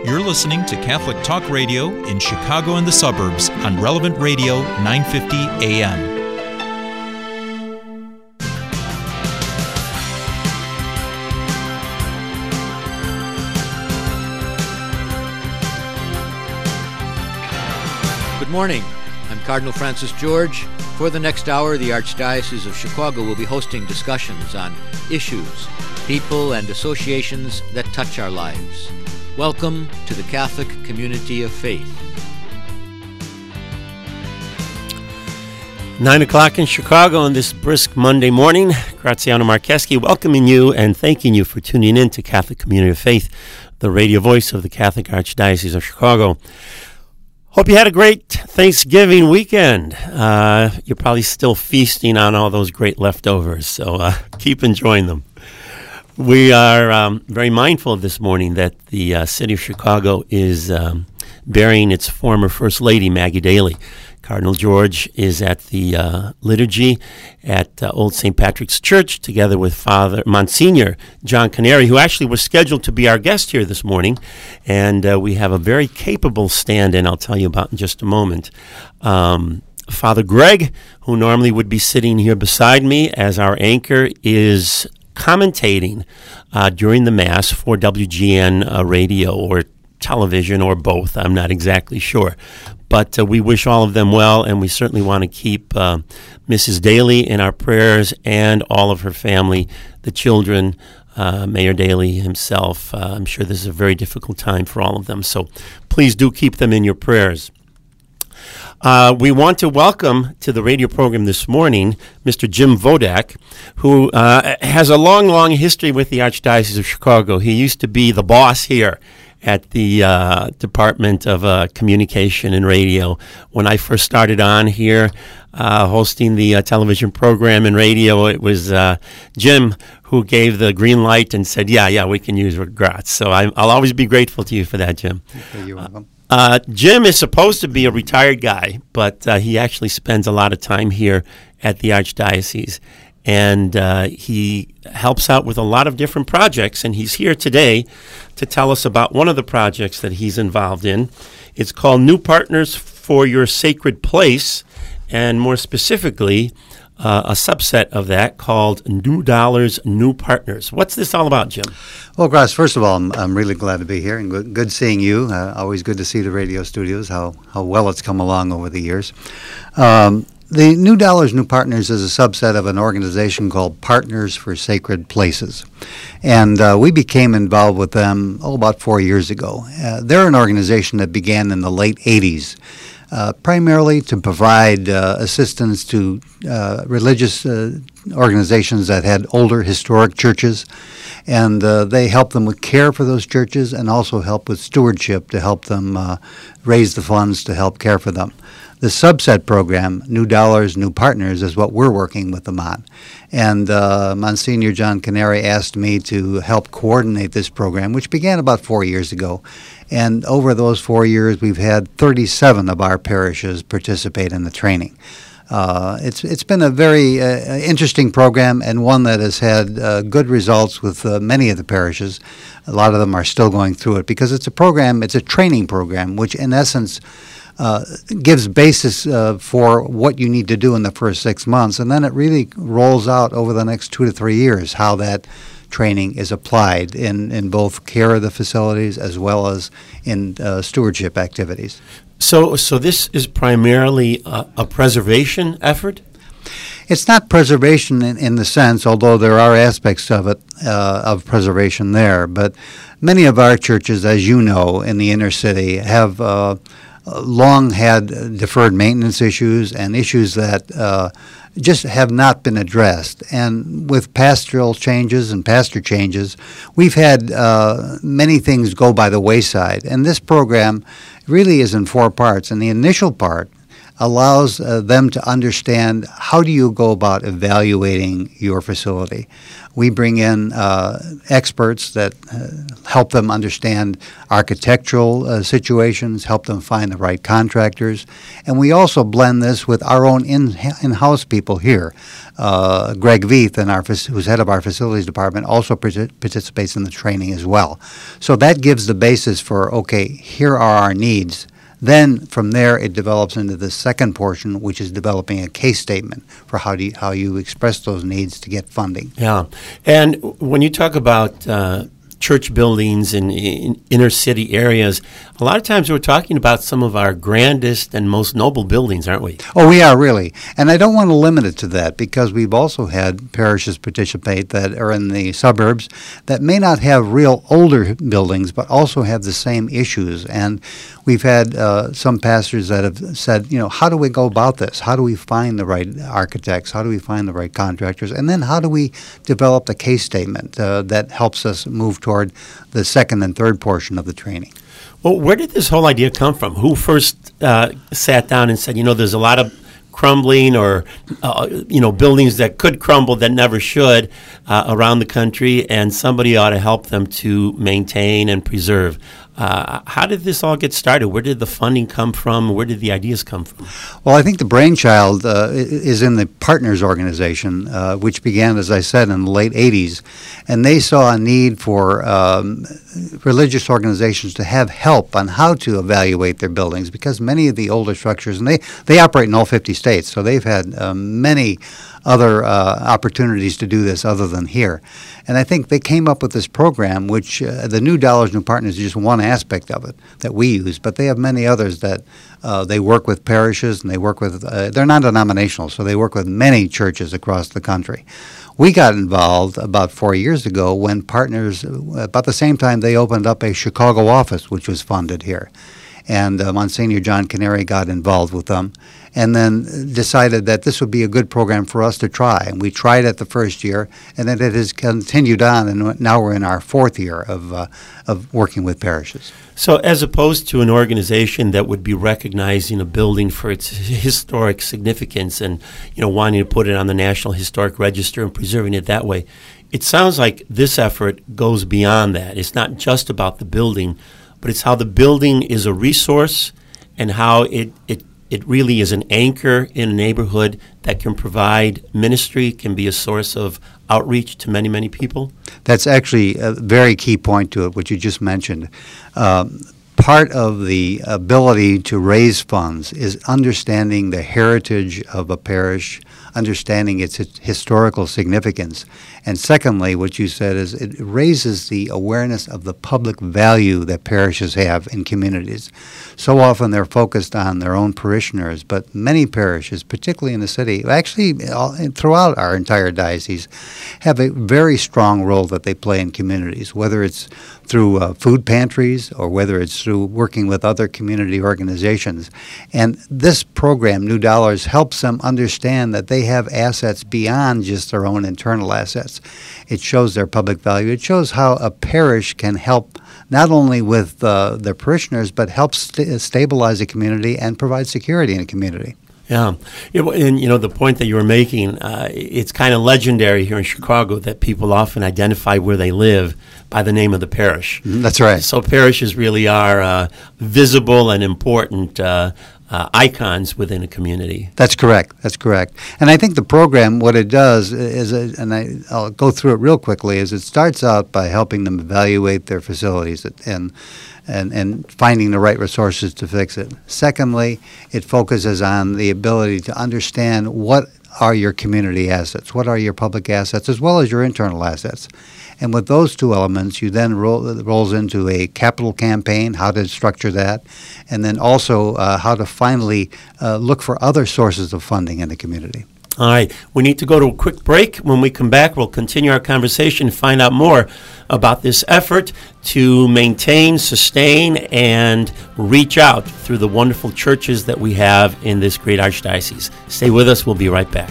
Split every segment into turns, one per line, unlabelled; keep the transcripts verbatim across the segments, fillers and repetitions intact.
You're listening to Catholic Talk Radio in Chicago and the suburbs on Relevant Radio nine fifty A M.
Good morning. I'm Cardinal Francis George. For the next hour, the Archdiocese of Chicago will be hosting discussions on issues, people, and associations that touch our lives. Welcome to the Catholic Community of Faith.
Nine o'clock in Chicago on this brisk Monday morning. Graziano Marcheski welcoming you and thanking you for tuning in to Catholic Community of Faith, the radio voice of the Catholic Archdiocese of Chicago. Hope you had a great Thanksgiving weekend. Uh, you're probably still feasting on all those great leftovers, so uh, keep enjoying them. We are um, very mindful this morning that the uh, city of Chicago is um, burying its former First Lady, Maggie Daley. Cardinal George is at the uh, liturgy at uh, Old Saint Patrick's Church together with Father Monsignor John Canary, who actually was scheduled to be our guest here this morning. And uh, we have a very capable stand-in I'll tell you about in just a moment. Um, Father Greg, who normally would be sitting here beside me as our anchor, is commentating uh, during the Mass for W G N uh, radio or television or both. I'm not exactly sure. But uh, we wish all of them well, and we certainly want to keep uh, Missus Daley in our prayers and all of her family, the children, uh, Mayor Daley himself. Uh, I'm sure this is a very difficult time for all of them, so please do keep them in your prayers. Uh, we want to welcome to the radio program this morning Mister Jim Vodak, who uh, has a long, long history with the Archdiocese of Chicago. He used to be the boss here at the uh, Department of uh, Communication and Radio. When I first started on here uh, hosting the uh, television program and radio, it was uh, Jim who gave the green light and said, yeah, yeah, we can use Graz. So I'm, I'll always be grateful to you for that, Jim.
Okay, you're welcome.
Uh, Jim is supposed to be a retired guy, but uh, he actually spends a lot of time here at the Archdiocese. And uh, he helps out with a lot of different projects, and he's here today to tell us about one of the projects that he's involved in. It's called New Partners for Your Sacred Place, and more specifically, uh, a subset of that called New Dollars, New Partners. What's this all about, Jim?
Well, Graz, first of all, I'm, I'm really glad to be here, and good, good seeing you. Uh, always good to see the radio studios, how, how well it's come along over the years. Um, The New Dollars, New Partners is a subset of an organization called Partners for Sacred Places. And uh, we became involved with them, oh, about four years ago. Uh, they're an organization that began in the late eighties, uh, primarily to provide uh, assistance to uh, religious uh, organizations that had older historic churches. And uh, they help them with care for those churches and also help with stewardship to help them uh, raise the funds to help care for them. The subset program, New Dollars, New Partners, is what we're working with them on. And uh, Monsignor John Canary asked me to help coordinate this program, which began about four years ago. And over those four years, we've had thirty-seven of our parishes participate in the training. Uh, it's it's been a very uh, interesting program and one that has had uh, good results with uh, many of the parishes. A lot of them are still going through it because it's a program, it's a training program, which in essence Uh, gives basis uh, for what you need to do in the first six months, and then it really rolls out over the next two to three years how that training is applied in, in both care of the facilities as well as in uh, stewardship activities.
So, so this is primarily a, a preservation effort?
It's not preservation in, in the sense, although there are aspects of it, uh, of preservation there, but many of our churches, as you know, in the inner city have uh, long had deferred maintenance issues and issues that uh, just have not been addressed. And with pastoral changes and pastor changes, we've had uh, many things go by the wayside. And this program really is in four parts. And the initial part allows uh, them to understand how do you go about evaluating your facility. We bring in uh, experts that uh, help them understand architectural uh, situations, help them find the right contractors, and we also blend this with our own in- in-house people here. Uh, Greg Veith, in our, who's head of our facilities department, also partic- participates in the training as well. So that gives the basis for, okay, here are our needs. Then from there, it develops into the second portion, which is developing a case statement for how do you, how you express those needs to get funding.
Yeah, and when you talk about uh, church buildings in, in inner city areas, a lot of times we're talking about some of our grandest and most noble buildings, aren't we?
Oh, we are, really. And I don't want to limit it to that, because we've also had parishes participate that are in the suburbs that may not have real older buildings, but also have the same issues. And we've had uh, some pastors that have said, you know, how do we go about this? How do we find the right architects? How do we find the right contractors? And then how do we develop the case statement uh, that helps us move toward the second and third portion of the training?
Well, where did this whole idea come from? Who first uh, sat down and said, you know, there's a lot of crumbling or, uh, you know, buildings that could crumble that never should uh, around the country, and somebody ought to help them to maintain and preserve? Uh, how did this all get started? Where did the funding come from? Where did the ideas come from?
Well, I think the brainchild uh, is in the Partners Organization, uh, which began, as I said, in the late eighties. And they saw a need for um, religious organizations to have help on how to evaluate their buildings, because many of the older structures, and they, they operate in all fifty states, so they've had um, many other uh, opportunities to do this other than here. And I think they came up with this program, which uh, the New Dollars, New Partners is just one aspect of it that we use, but they have many others that uh, they work with parishes, and they work with, uh, they're non-denominational, so they work with many churches across the country. We got involved about four years ago when Partners, about the same time, they opened up a Chicago office, which was funded here. And uh, Monsignor John Canary got involved with them, and then decided that this would be a good program for us to try. And we tried it the first year, and then it has continued on, and now we're in our fourth year of uh, of working with parishes.
So as opposed to an organization that would be recognizing a building for its historic significance and, you know, wanting to put it on the National Historic Register and preserving it that way, it sounds like this effort goes beyond that. It's not just about the building, but it's how the building is a resource and how it, it it really is an anchor in a neighborhood that can provide ministry, can be a source of outreach to many, many people.
That's actually a very key point to it, what you just mentioned. Um, part of the ability to raise funds is understanding the heritage of a parish, understanding its historical significance. And secondly, what you said is it raises the awareness of the public value that parishes have in communities. So often they're focused on their own parishioners, but many parishes, particularly in the city, actually all, throughout our entire diocese, have a very strong role that they play in communities, whether it's through uh, food pantries or whether it's through working with other community organizations. And this program, New Dollars, helps them understand that they have assets beyond just their own internal assets. It shows their public value. It shows how a parish can help not only with uh, their parishioners, but help st- stabilize a community and provide security in a community.
Yeah, it, and you know the point that you were making, uh, it's kind of legendary here in Chicago that people often identify where they live by the name of the parish.
Mm, that's right.
So parishes really are uh, visible and important uh, uh, icons within a community.
That's correct. That's correct. And I think the program, what it does is, a, and I, I'll go through it real quickly, is it starts out by helping them evaluate their facilities and and, and finding the right resources to fix it. Secondly, it focuses on the ability to understand what are your community assets, what are your public assets, as well as your internal assets. And with those two elements, you then roll it rolls into a capital campaign, how to structure that, and then also uh, how to finally uh, look for other sources of funding in the community.
All right, we need to go to a quick break. When we come back, we'll continue our conversation and find out more about this effort to maintain, sustain, and reach out through the wonderful churches that we have in this great archdiocese. Stay with us. We'll be right back.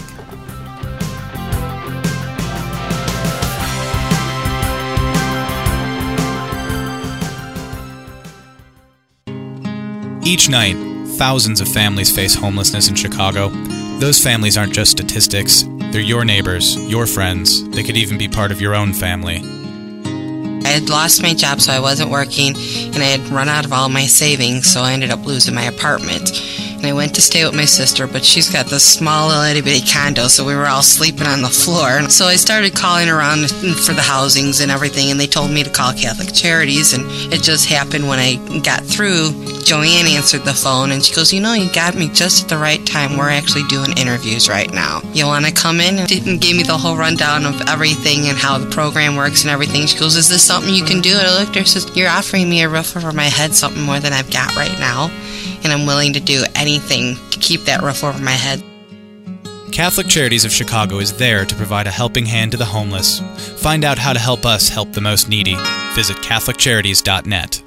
Each night,
Thousands of families face homelessness in Chicago. Those families aren't just statistics. They're your neighbors, your friends. They could even be part of your own family.
I had lost my job, so I wasn't working, and I had run out of all my savings, so I ended up losing my apartment. And I went to stay with my sister, but she's got this small little itty-bitty condo, so we were all sleeping on the floor. So I started calling around for the housings and everything, and they told me to call Catholic Charities, and it just happened when I got through. Joanne answered the phone, and she goes, you know, you got me just at the right time. We're actually doing interviews right now. You want to come in? And gave me the whole rundown of everything and how the program works and everything. She goes, is this something you can do? And I looked at her and says, you're offering me a roof over my head, something more than I've got right now. And I'm willing to do anything to keep that roof over my head.
Catholic Charities of Chicago is there to provide a helping hand to the homeless. Find out how to help us help the most needy. Visit catholic charities dot net.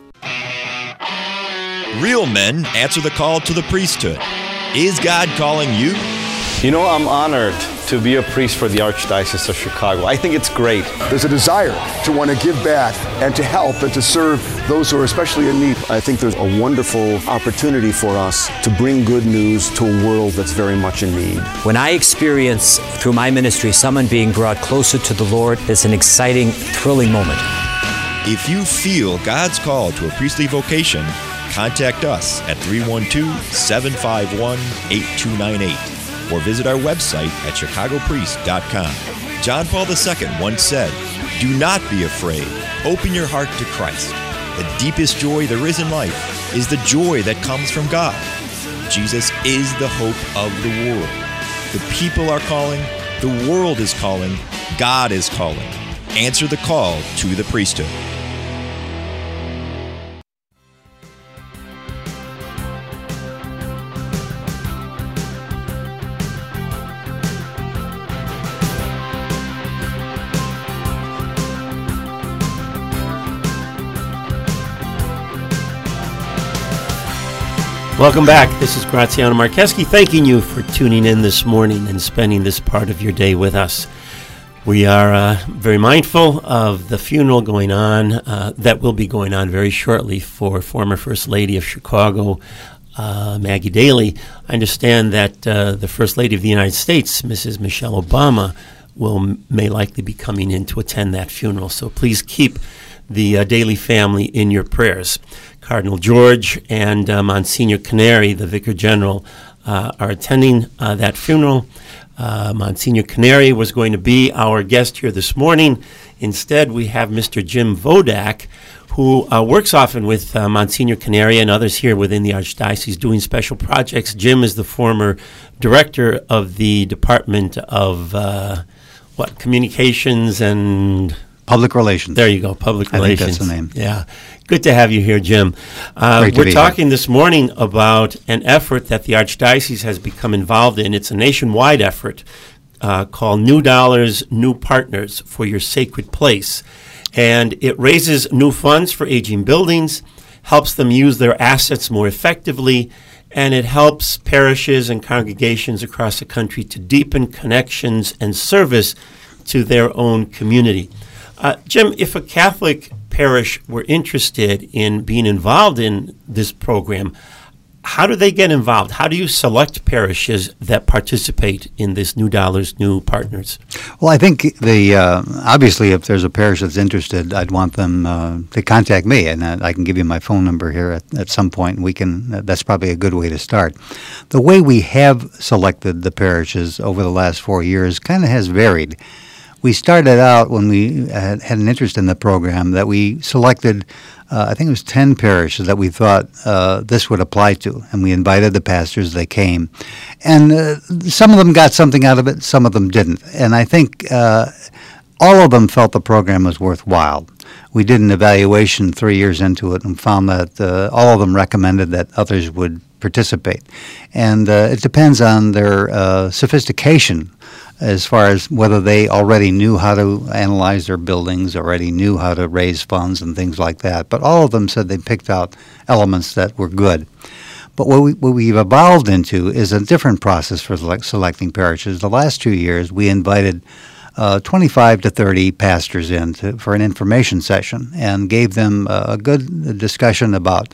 Real men answer the call to the priesthood. Is God calling you?
You know, I'm honored to be a priest for the Archdiocese of Chicago. I think it's great.
There's a desire to want to give back and to help and to serve those who are especially in need. I think there's a wonderful opportunity for us to bring good news to a world that's very much in need.
When I experience through my ministry someone being brought closer to the Lord, it's an exciting, thrilling moment.
If you feel God's call to a priestly vocation, contact us at three one two, seven five one, eight two nine eight or visit our website at chicago priest dot com. John Paul the Second once said, do not be afraid. Open your heart to Christ. The deepest joy there is in life is the joy that comes from God. Jesus is the hope of the world. The people are calling. The world is calling. God is calling. Answer the call to the priesthood.
Welcome back. This is Graziano Marcheski thanking you for tuning in this morning and spending this part of your day with us. We are uh, very mindful of the funeral going on, uh, that will be going on very shortly for former First Lady of Chicago, uh, Maggie Daley. I understand that uh, the First Lady of the United States, Missus Michelle Obama, will may likely be coming in to attend that funeral. So please keep the uh, Daley family in your prayers. Cardinal George and uh, Monsignor Canary, the Vicar General, uh, are attending uh, that funeral. Uh, Monsignor Canary was going to be our guest here this morning. Instead, we have Mister Jim Vodak, who uh, works often with uh, Monsignor Canary and others here within the Archdiocese doing special projects. Jim is the former director of the Department of uh, what Communications and
Public Relations.
There you go, Public
I
Relations.
think that's the name.
Yeah. Good to have you here, Jim. Uh,
Great to
we're
be
talking here. This morning about an effort that the Archdiocese has become involved in. It's a nationwide effort uh, called New Dollars, New Partners for Your Sacred Place. And it raises new funds for aging buildings, helps them use their assets more effectively, and it helps parishes and congregations across the country to deepen connections and service to their own community. Uh, Jim, if a Catholic parish were interested in being involved in this program, how do they get involved? How do you select parishes that participate in this New Dollars, New Partners?
Well, I think the uh, obviously, if there's a parish that's interested, I'd want them uh, to contact me, and I can give you my phone number here at, at some point. And we can. That's probably a good way to start. The way we have selected the parishes over the last four years kind of has varied. We started out when we had, had an interest in the program that we selected, uh, I think it was ten parishes that we thought uh, this would apply to, and we invited the pastors. They came, and uh, some of them got something out of it, some of them didn't. And I think uh, all of them felt the program was worthwhile. We did an evaluation three years into it and found that uh, all of them recommended that others would participate. And uh, it depends on their uh, sophistication as far as whether they already knew how to analyze their buildings, already knew how to raise funds and things like that. But all of them said they picked out elements that were good. But what, we, what we've evolved into is a different process for select, selecting parishes. The last two years, we invited uh, twenty-five to thirty pastors in to, for an information session and gave them uh, a good discussion about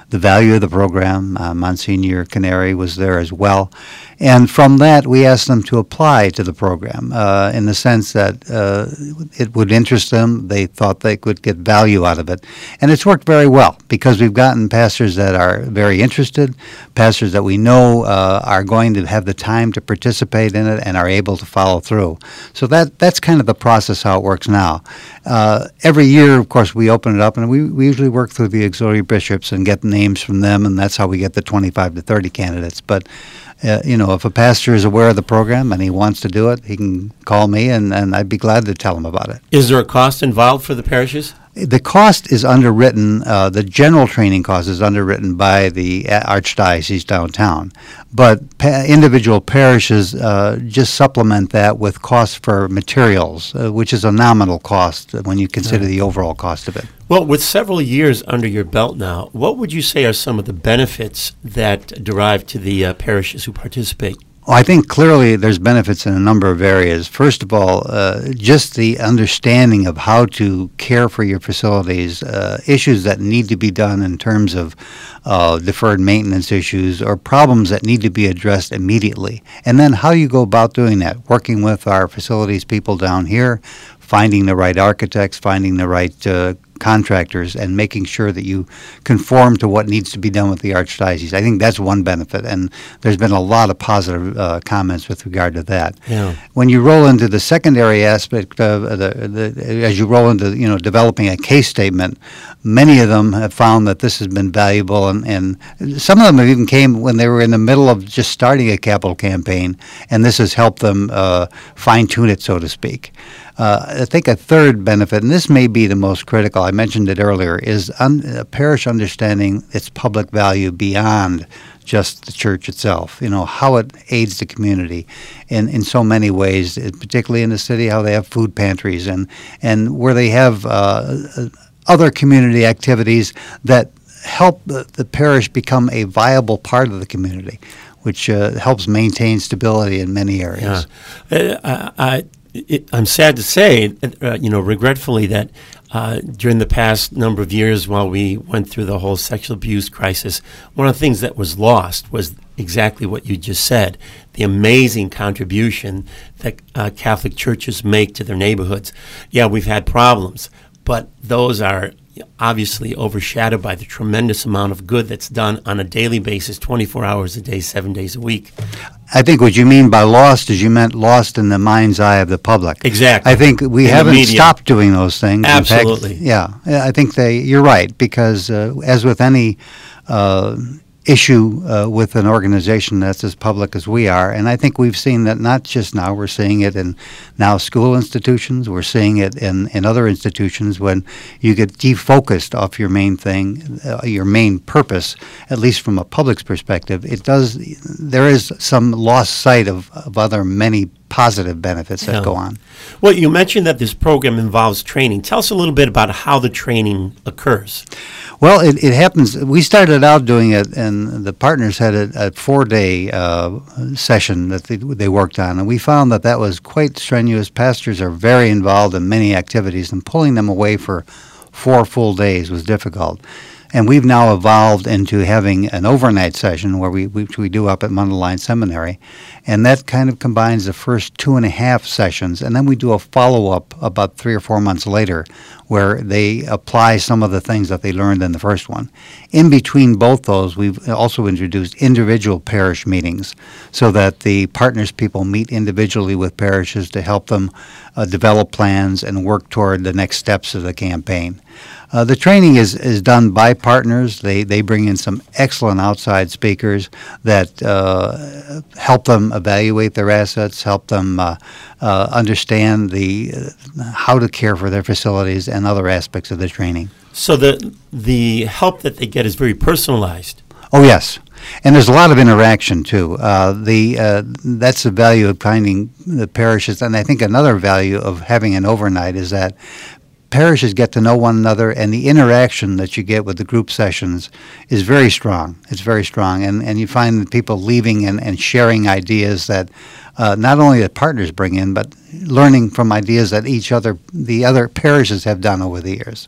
the value of the program. Uh, Monsignor Canary was there as well. And from that, we asked them to apply to the program uh, in the sense that uh, it would interest them. They thought they could get value out of it. And it's worked very well because we've gotten pastors that are very interested, pastors that we know uh, are going to have the time to participate in it and are able to follow through. So that that's kind of the process how it works now. Uh, every year, of course, we open it up, and we, we usually work through the auxiliary bishops and get names from them, and that's how we get the twenty-five to thirty candidates. But Uh, you know, if a pastor is aware of the program and he wants to do it, he can call me, and, and I'd be glad to tell him about it.
Is there a cost involved for the parishes?
The cost is underwritten, uh, the general training cost is underwritten by the Archdiocese downtown, but pa- individual parishes uh, just supplement that with costs for materials, uh, which is a nominal cost when you consider the overall cost of it.
Well, with several years under your belt now, what would you say are some of the benefits that derive to the uh, parishes who participate?
Well, I think clearly there's benefits in a number of areas. First of all, uh, just the understanding of how to care for your facilities, uh, issues that need to be done in terms of uh, deferred maintenance issues or problems that need to be addressed immediately. And then how you go about doing that, working with our facilities people down here, finding the right architects, finding the right uh, contractors, and making sure that you conform to what needs to be done with the Archdiocese. I think that's one benefit, and there's been a lot of positive uh, comments with regard to that.
Yeah.
When you roll into the secondary aspect of the, the, as you roll into, you know, developing a case statement, many of them have found that this has been valuable, and, and some of them have even came when they were in the middle of just starting a capital campaign, and this has helped them uh, fine-tune it, so to speak. Uh, I think a third benefit, and this may be the most critical, I mentioned it earlier, is un- a parish understanding its public value beyond just the church itself, you know, how it aids the community in, in so many ways, particularly in the city, how they have food pantries and, and where they have uh, other community activities that help the, the parish become a viable part of the community, which uh, helps maintain stability in many areas.
Yeah. Uh, I, It, I'm sad to say, uh, you know, regretfully, that uh, during the past number of years while we went through the whole sexual abuse crisis, one of the things that was lost was exactly what you just said, the amazing contribution that uh, Catholic churches make to their neighborhoods. Yeah, we've had problems, but those are obviously overshadowed by the tremendous amount of good that's done on a daily basis, twenty-four hours a day, seven days a week.
I think what you mean by lost is you meant lost in the mind's eye of the public.
Exactly.
I think we
in
haven't stopped doing those things.
Absolutely.
In fact, yeah, I think they. You're right, because uh, as with any uh, issue uh, with an organization that's as public as we are, and I think we've seen that not just now, we're seeing it in now school institutions, we're seeing it in, in other institutions when you get defocused off your main thing, uh, your main purpose, at least from a public's perspective, it does, there is some lost sight of, of other many positive benefits that
yeah.
go on.
Well, you mentioned that this program involves training. Tell us a little bit about how the training occurs.
Well, it, it happens. We started out doing it, and the partners had a, a four-day uh, session that they, they worked on, and we found that that was quite strenuous. Pastors are very involved in many activities, and pulling them away for four full days was difficult. And we've now evolved into having an overnight session where we which we do up at Mundelein Seminary, and that kind of combines the first two and a half sessions, and then we do a follow-up about three or four months later where they apply some of the things that they learned in the first one. In between both those, we've also introduced individual parish meetings so that the partners people meet individually with parishes to help them uh, develop plans and work toward the next steps of the campaign. Uh, the training is, is done by partners. They they bring in some excellent outside speakers that uh, help them evaluate their assets, help them uh, uh, understand the uh, how to care for their facilities and other aspects of the training.
So the the help that they get is very personalized.
Oh, yes. And there's a lot of interaction, too. Uh, the uh, that's the value of finding the parishes. And I think another value of having an overnight is that parishes get to know one another, and the interaction that you get with the group sessions is very strong. It's very strong. And, and you find people leaving and, and sharing ideas that uh, not only the partners bring in, but learning from ideas that each other, the other parishes have done over the years.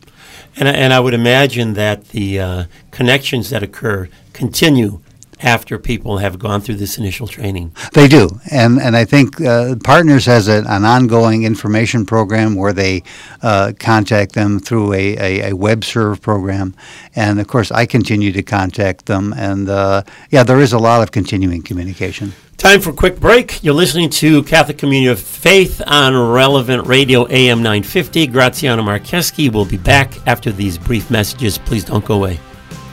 And, and I would imagine that the uh, connections that occur continue after people have gone through this initial training.
They do, and and I think uh, Partners has a, an ongoing information program where they uh, contact them through a, a, a web serve program, and of course I continue to contact them, and uh, yeah, there is a lot of continuing communication.
Time for a quick break. You're listening to Catholic Community of Faith on Relevant Radio A M nine fifty. Graziano Marcheski will be back after these brief messages. Please don't go away.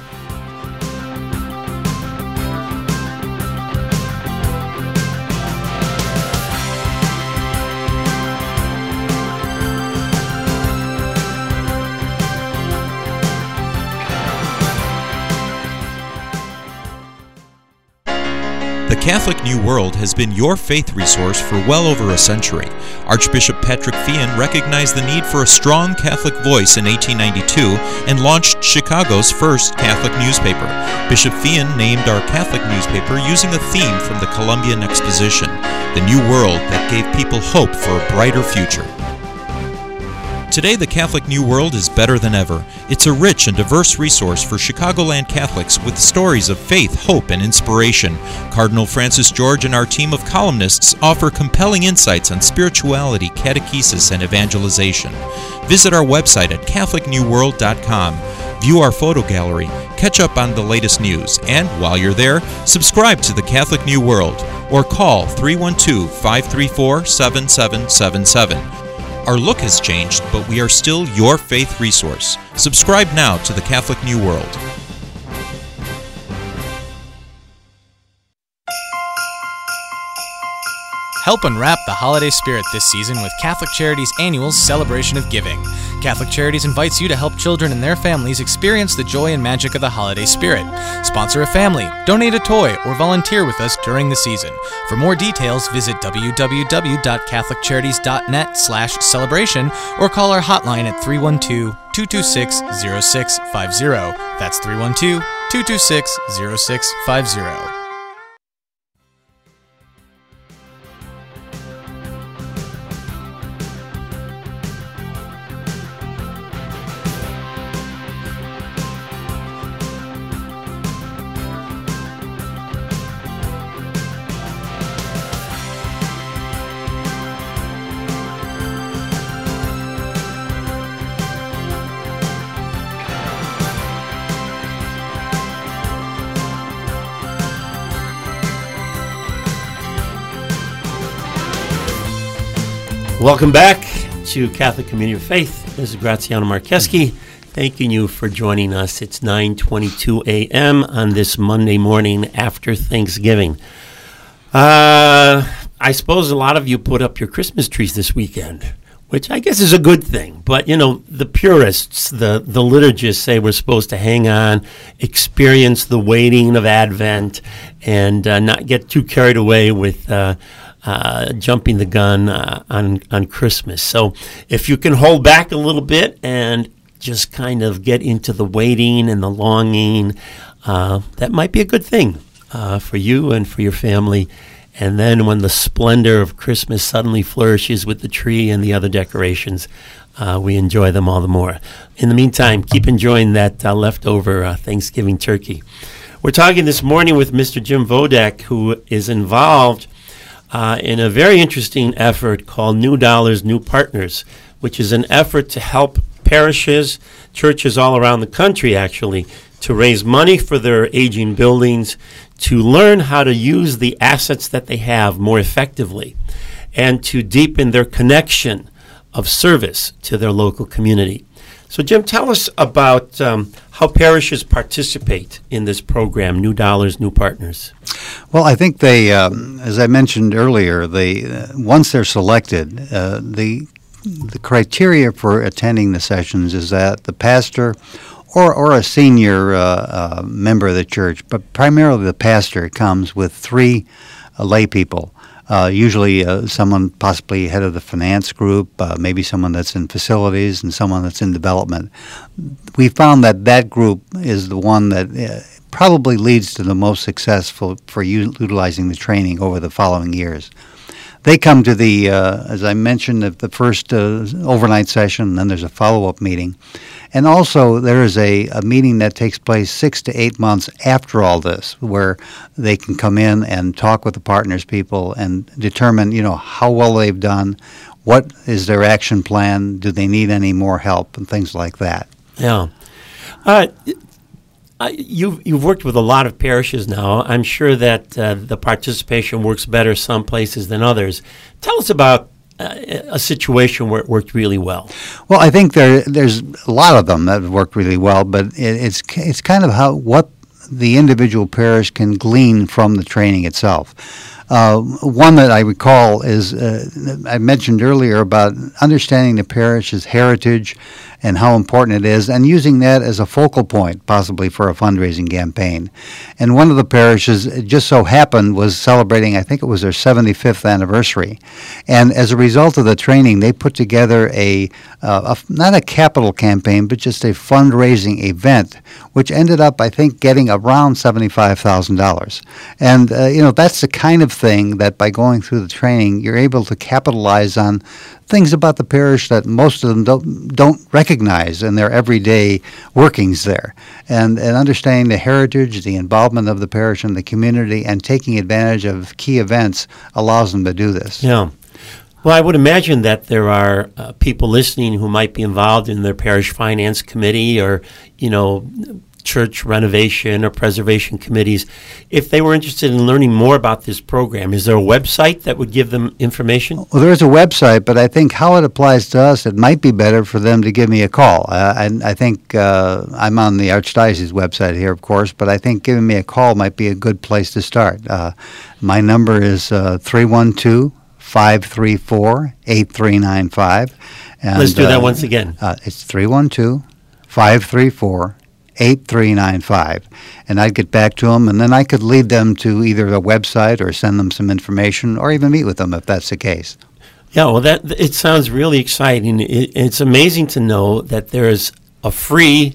The Catholic New World has been your faith resource for well over a century. Archbishop Patrick Feehan recognized the need for a strong Catholic voice in eighteen ninety-two and launched Chicago's first Catholic newspaper. Bishop Feehan named our Catholic newspaper using a theme from the Columbian Exposition, the new world that gave people hope for a brighter future. Today, the Catholic New World is better than ever. It's a rich and diverse resource for Chicagoland Catholics with stories of faith, hope, and inspiration. Cardinal Francis George and our team of columnists offer compelling insights on spirituality, catechesis, and evangelization. Visit our website at catholic new world dot com. View our photo gallery, catch up on the latest news, and while you're there, subscribe to the Catholic New World or call three one two, five three four, seven seven seven seven. Our look has changed, but we are still your faith resource. Subscribe now to the Catholic New World.
Help unwrap the holiday spirit this season with Catholic Charities' annual Celebration of Giving. Catholic Charities invites you to help children and their families experience the joy and magic of the holiday spirit. Sponsor a family, donate a toy, or volunteer with us during the season. For more details, visit w w w dot catholic charities dot net slash celebration or call our hotline at three one two, two two six, zero six five zero. That's three one two, two two six, zero six five zero.
Welcome back to Catholic Community of Faith. This is Graziano Marcheski, thanking you for joining us. It's nine twenty-two a.m. on this Monday morning after Thanksgiving. Uh, I suppose a lot of you put up your Christmas trees this weekend, which I guess is a good thing. But, you know, the purists, the, the liturgists say we're supposed to hang on, experience the waiting of Advent, and uh, not get too carried away with uh, uh, jumping the gun uh, on, on Christmas. So if you can hold back a little bit and just kind of get into the waiting and the longing, uh, that might be a good thing uh, for you and for your family. And then when the splendor of Christmas suddenly flourishes with the tree and the other decorations, uh, we enjoy them all the more. In the meantime, keep enjoying that uh, leftover uh, Thanksgiving turkey. We're talking this morning with Mister Jim Vodek, who is involved uh, in a very interesting effort called New Dollars, New Partners, which is an effort to help parishes, churches all around the country, actually, to raise money for their aging buildings, to learn how to use the assets that they have more effectively, and to deepen their connection of service to their local community. So, Jim, tell us about um, how parishes participate in this program, New Dollars, New Partners.
Well, I think they, um, as I mentioned earlier, they uh, once they're selected, uh, the the criteria for attending the sessions is that the pastor or or a senior uh, uh, member of the church, but primarily the pastor, comes with three uh, lay people. Uh, usually uh, someone possibly head of the finance group, uh, maybe someone that's in facilities, and someone that's in development. We found that that group is the one that uh, probably leads to the most successful for utilizing the training over the following years. They come to the, uh, as I mentioned, the, the first uh, overnight session, and then there's a follow-up meeting. And also, there is a, a meeting that takes place six to eight months after all this, where they can come in and talk with the partners people and determine, you know, how well they've done, what is their action plan, do they need any more help, and things like that.
Yeah. Uh, Uh, you've, you've worked with a lot of parishes now. I'm sure that uh, the participation works better some places than others. Tell us about uh, a situation where it worked really well.
Well, I think there there's a lot of them that have worked really well, but it, it's it's kind of how what the individual parish can glean from the training itself. Uh, one that I recall is, uh, I mentioned earlier about understanding the parish's heritage and how important it is, and using that as a focal point, possibly for a fundraising campaign. And one of the parishes, it just so happened, was celebrating, I think it was their seventy-fifth anniversary. And as a result of the training, they put together a, uh, a not a capital campaign, but just a fundraising event, which ended up, I think, getting around seventy-five thousand dollars. And, uh, you know, that's the kind of thing that by going through the training, you're able to capitalize on things about the parish that most of them don't don't recognize in their everyday workings there. And, and understanding the heritage, the involvement of the parish and the community, and taking advantage of key events allows them to do this.
Yeah. Well, I would imagine that there are uh, people listening who might be involved in their parish finance committee or, you know, church renovation or preservation committees. If they were interested in learning more about this program, is there a website that would give them information?
Well, there is a website, but I think how it applies to us, it might be better for them to give me a call. Uh, and I think uh, I'm on the Archdiocese website here, of course, but I think giving me a call might be a good place to start. Uh, my number is uh, three one two, five three four, eight three nine five. And,
Let's do that
uh,
once again.
Uh, it's three one two, five three four, eight three nine five, and I'd get back to them, and then I could lead them to either the website or send them some information or even meet with them if that's the case.
Yeah, well, that it sounds really exciting. It, it's amazing to know that there is a free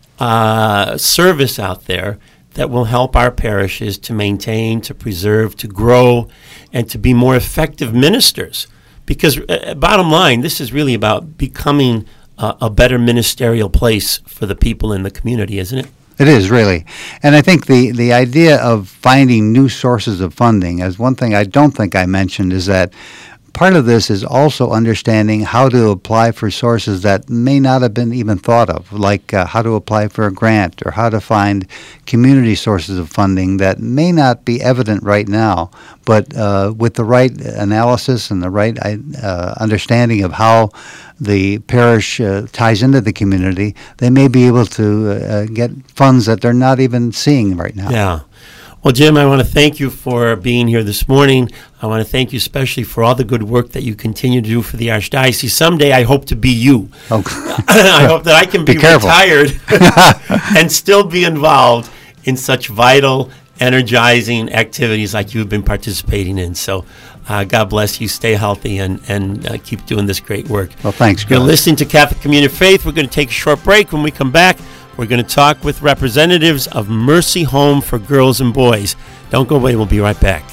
uh, service out there that will help our parishes to maintain, to preserve, to grow, and to be more effective ministers. Because uh, bottom line, this is really about becoming Uh, a better ministerial place for the people in the community, isn't it?
It is, really. And I think the, the idea of finding new sources of funding, as one thing I don't think I mentioned, is that part of this is also understanding how to apply for sources that may not have been even thought of, like uh, how to apply for a grant or how to find community sources of funding that may not be evident right now, but uh, with the right analysis and the right uh, understanding of how the parish uh, ties into the community, they may be able to uh, get funds that they're not even seeing right now.
Yeah. Well, Jim, I want to thank you for being here this morning. I want to thank you especially for all the good work that you continue to do for the Archdiocese. Someday I hope to be you.
Oh.
I hope that I can be,
be
retired and still be involved in such vital, energizing activities like you've been participating in. So uh, God bless you. Stay healthy and, and uh, keep doing this great work.
Well, thanks, God.
You're listening to Catholic Community of Faith. We're going to take a short break. When we come back, we're going to talk with representatives of Mercy Home for Girls and Boys. Don't go away. We'll be right back.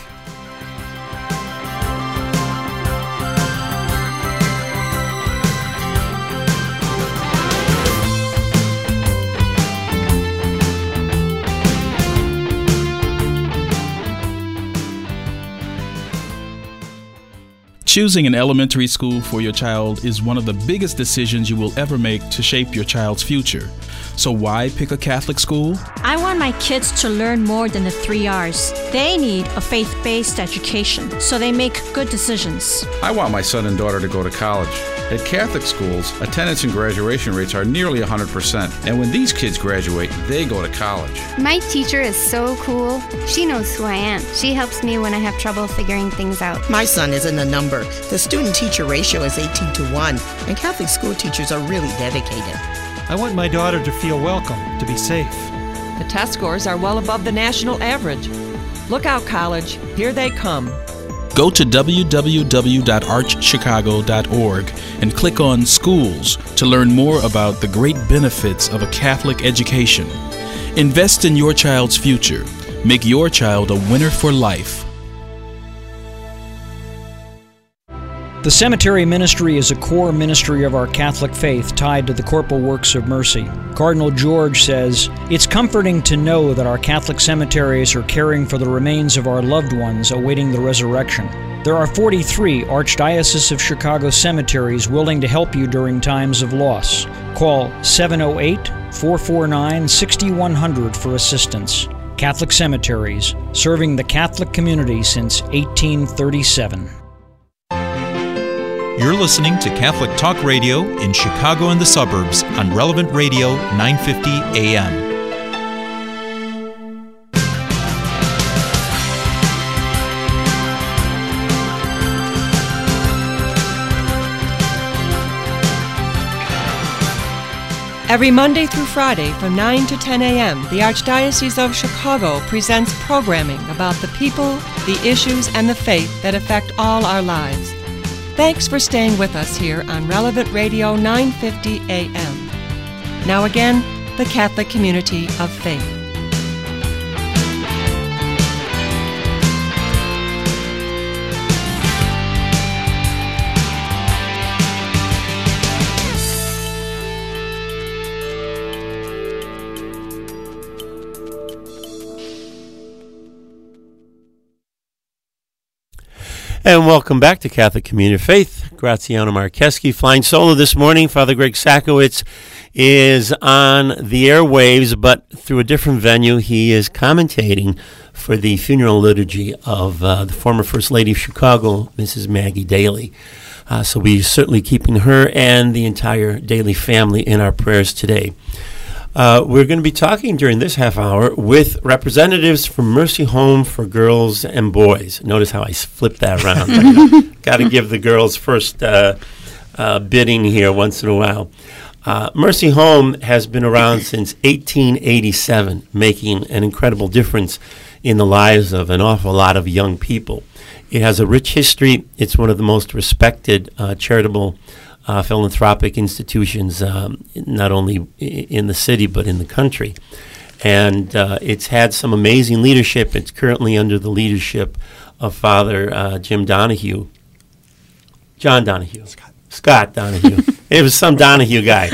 Choosing an elementary school for your child is one of the biggest decisions you will ever make to shape your child's future. So why pick a Catholic school?
I want my kids to learn more than the three R's. They need a faith-based education, so they make good decisions.
I want my son and daughter to go to college. At Catholic schools, attendance and graduation rates are nearly one hundred percent. And when these kids graduate, they go to college.
My teacher is so cool. She knows who I am. She helps me when I have trouble figuring things out.
My son isn't a number. The student-teacher ratio is eighteen to one, and Catholic school teachers are really dedicated.
I want my daughter to feel welcome, to be safe.
The test scores are well above the national average. Look out, college. Here they come.
Go to w w w dot arch chicago dot org and click on Schools to learn more about the great benefits of a Catholic education. Invest in your child's future. Make your child a winner for life.
The cemetery ministry is a core ministry of our Catholic faith tied to the corporal works of mercy. Cardinal George says, "It's comforting to know that our Catholic cemeteries are caring for the remains of our loved ones awaiting the resurrection. There are forty-three Archdiocese of Chicago cemeteries willing to help you during times of loss. Call seven oh eight, four four nine, six one zero zero for assistance. Catholic Cemeteries, serving the Catholic community since eighteen thirty-seven.
You're listening to Catholic Talk Radio in Chicago and the suburbs on Relevant Radio nine fifty A M.
Every Monday through Friday from nine to ten a.m., the Archdiocese of Chicago presents programming about the people, the issues, and the faith that affect all our lives. Thanks for staying with us here on Relevant Radio nine fifty A M. Now again, the Catholic Community of Faith.
And welcome back to Catholic Community of Faith. Graziano Marcheski flying solo this morning. Father Greg Sakowicz is on the airwaves, but through a different venue. He is commentating for the funeral liturgy of uh, the former First Lady of Chicago, Missus Maggie Daley. Uh, so we're certainly keeping her and the entire Daley family in our prayers today. Uh, we're going to be talking during this half hour with representatives from Mercy Home for Girls and Boys. Notice how I flipped that around. Got to give the girls first uh, uh, bidding here once in a while. Uh, Mercy Home has been around since eighteen eighty-seven, making an incredible difference in the lives of an awful lot of young people. It has a rich history. It's one of the most respected uh, charitable Uh, philanthropic institutions, um, not only I- in the city but in the country. And uh, it's had some amazing leadership. It's currently under the leadership of Father uh, Jim Donahue. John Donahue. Scott, Scott Donahue. It was some Donahue guy.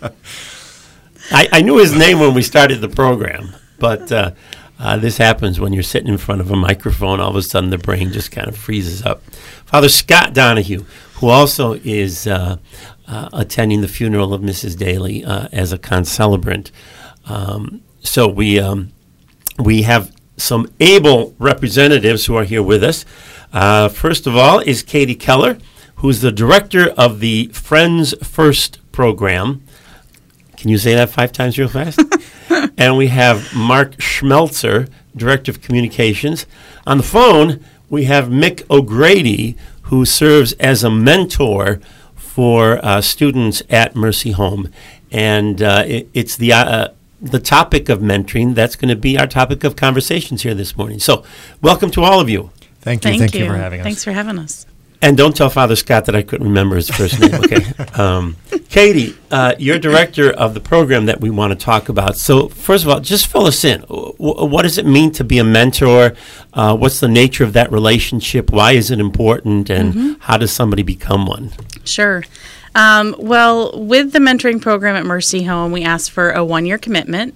I, I knew his name when we started the program, but uh, uh, this happens when you're sitting in front of a microphone. All of a sudden the brain just kind of freezes up. Father Scott Donahue, who also is uh, uh, attending the funeral of Missus Daley uh, as a concelebrant. Um, so we um, we have some able representatives who are here with us. Uh, first of all is Katie Keller, who's the director of the Friends First program. Can you say that five times real fast? And we have Mark Schmelzer, director of communications. On the phone, we have Mick O'Grady, who serves as a mentor for uh, students at Mercy Home. And uh, it, it's the uh, the topic of mentoring. That's going to be our topic of conversations here this morning. So welcome to all of you.
Thank you. Thank, Thank you. you for having us.
Thanks for having us.
And don't tell Father Scott that I couldn't remember his first name, okay? um, Katie, uh, you're director of the program that we want to talk about. So first of all, just fill us in. W- what does it mean to be a mentor? Uh, what's the nature of that relationship? Why is it important? And mm-hmm. how does somebody become one?
Sure. Um, well, with the mentoring program at Mercy Home, we ask for a one-year commitment.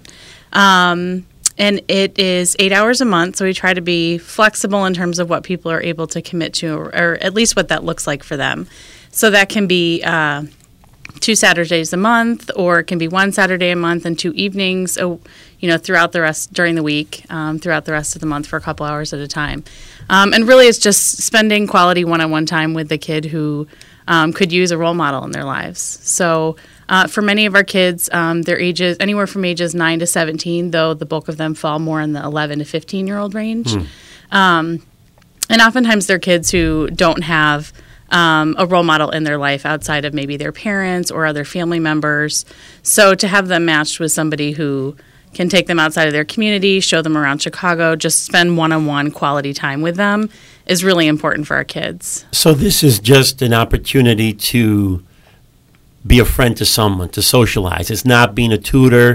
Um And it is eight hours a month, so we try to be flexible in terms of what people are able to commit to, or, or at least what that looks like for them. So that can be uh, two Saturdays a month, or it can be one Saturday a month and two evenings, oh, you know, throughout the rest, during the week, um, throughout the rest of the month for a couple hours at a time. Um, and really it's just spending quality one-on-one time with the kid who um, could use a role model in their lives. So Uh, for many of our kids, um, their ages, anywhere from ages nine to seventeen, though the bulk of them fall more in the eleven to fifteen-year-old range. Mm. Um, and oftentimes they're kids who don't have um, a role model in their life outside of maybe their parents or other family members. So to have them matched with somebody who can take them outside of their community, show them around Chicago, just spend one-on-one quality time with them is really important for our kids.
So this is just an opportunity to be a friend to someone, to socialize. It's not being a tutor,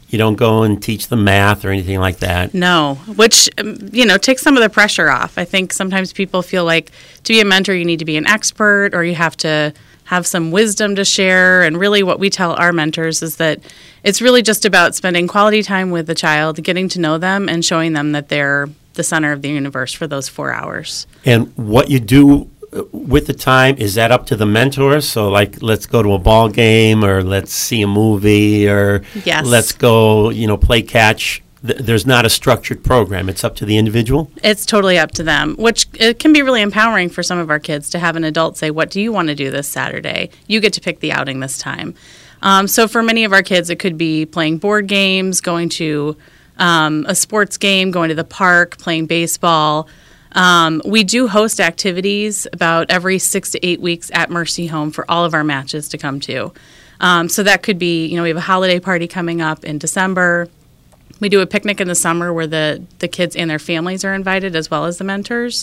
You don't go and teach them math or anything like that.
No, which, um, you know, takes some of the pressure off. I think sometimes people feel like to be a mentor, you need to be an expert or you have to have some wisdom to share. And really what we tell our mentors is that it's really just about spending quality time with the child, getting to know them, and showing them that they're the center of the universe for those four hours.
And what you do with the time, is that up to the mentor? So, like, let's go to a ball game, or let's see a movie, or
yes.
let's go, you know, play catch. Th- there's not a structured program. It's up to the individual?
It's totally up to them, which it can be really empowering for some of our kids to have an adult say, what do you want to do this Saturday? You get to pick the outing this time. Um, so for many of our kids, it could be playing board games, going to um, a sports game, going to the park, playing baseball. Um, we do host activities about every six to eight weeks at Mercy Home for all of our matches to come to. Um, so that could be, you know, we have a holiday party coming up in December. We do a picnic in the summer where the, the kids and their families are invited as well as the mentors.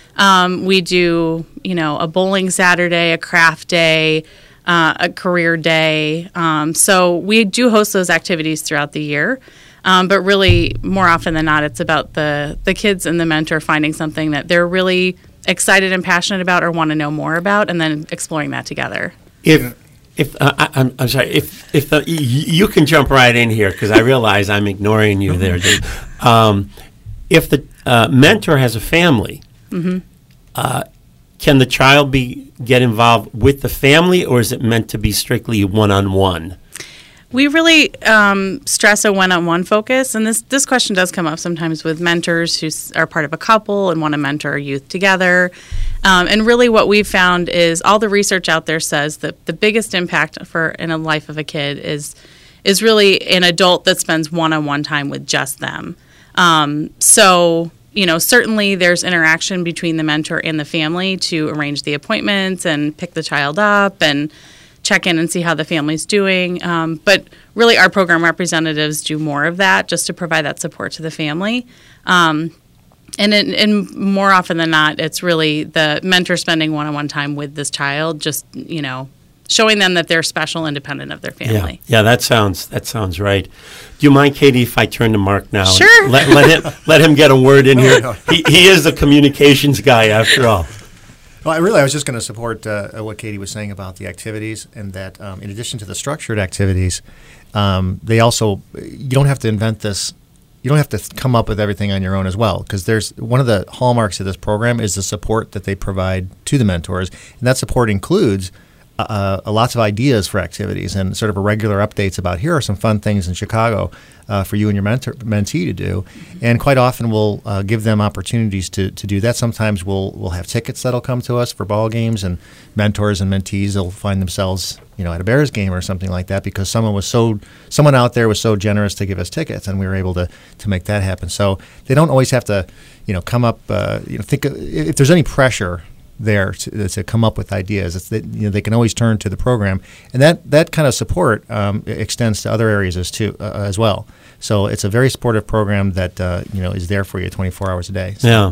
Um, we do, you know, a bowling Saturday, a craft day, uh, a career day. Um, so we do host those activities throughout the year. Um, but really, more often than not, it's about the, the kids and the mentor finding something that they're really excited and passionate about or want to know more about, and then exploring that together.
If if uh, I, I'm, I'm sorry, if if the, y- you can jump right in here, because I realize I'm ignoring you there, Dave. Um, if the uh, mentor has a family,
Mm-hmm.
uh, can the child be get involved with the family, or is it meant to be strictly one-on-one?
We really um, stress a one-on-one focus, and this, this question does come up sometimes with mentors who s- are part of a couple and want to mentor a youth together. Um, and really what we've found is all the research out there says that the biggest impact for in a life of a kid is is really an adult that spends one-on-one time with just them. Um, so, you know, certainly there's interaction between the mentor and the family to arrange the appointments and pick the child up and check in and see how the family's doing. Um, but really our program representatives do more of that just to provide that support to the family. Um, and, in, and more often than not, it's really the mentor spending one-on-one time with this child, just, you know, showing them that they're special, independent of their family.
Yeah, yeah, that sounds that sounds right. Do you mind, Katie, if I turn to Mark now?
Sure.
Let, let him let him get a word in
No,
here.
no.
He he is the communications guy after all.
Well, I really, I was just going to support uh, what Katie was saying about the activities, and that um, in addition to the structured activities, um, they also, you don't have to invent this, you don't have to th- come up with everything on your own as well, because there's, one of the hallmarks of this program is the support that they provide to the mentors, and that support includes uh, uh, lots of ideas for activities and sort of a regular updates about here are some fun things in Chicago uh, for you and your mentor, mentee to do. And quite often we'll uh, give them opportunities to, to do that. Sometimes we'll we'll have tickets that'll come to us for ball games, and mentors and mentees will find themselves, you know, at a Bears game or something like that because someone was so someone out there was so generous to give us tickets, and we were able to to make that happen. So they don't always have to, you know, come up. Uh, you know, think of, if there's any pressure there to, to come up with ideas, it's that, you know, they can always turn to the program, and that that kind of support um, extends to other areas as too uh, as well. So it's a very supportive program that uh, you know is there for you twenty-four hours a day. So.
Yeah.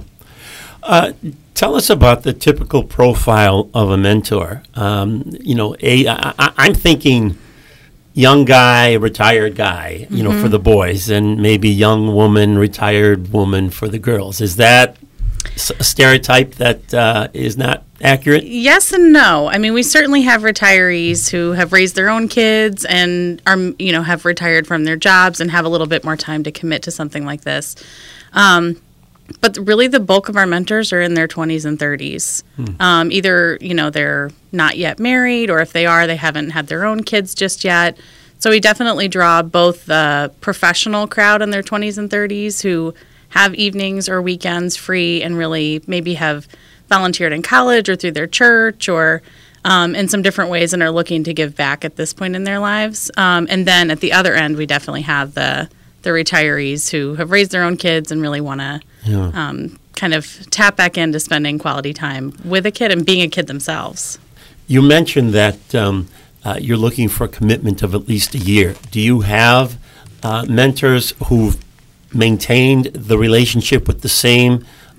Uh, tell us about the typical profile of a mentor. Um, you know, a I, I, I'm thinking young guy, retired guy. You know,
Mhm.
for the boys, and maybe young woman, retired woman for the girls. Is that a stereotype that uh, is not accurate?
Yes and no. I mean, we certainly have retirees who have raised their own kids and are, you know, have retired from their jobs and have a little bit more time to commit to something like this. Um, but really, the bulk of our mentors are in their twenties and thirties.
Hmm.
Um, either, you know, they're not yet married, or if they are, they haven't had their own kids just yet. So we definitely draw both the professional crowd in their twenties and thirties who have evenings or weekends free and really maybe have volunteered in college or through their church or um, in some different ways and are looking to give back at this point in their lives. Um, and then at the other end, we definitely have the the retirees who have raised their own kids and really want to
Yeah.
um, kind of tap back into spending quality time with a kid and being a kid themselves.
You mentioned that um, uh, you're looking for a commitment of at least a year. Do you have uh, mentors who've maintained the relationship with the same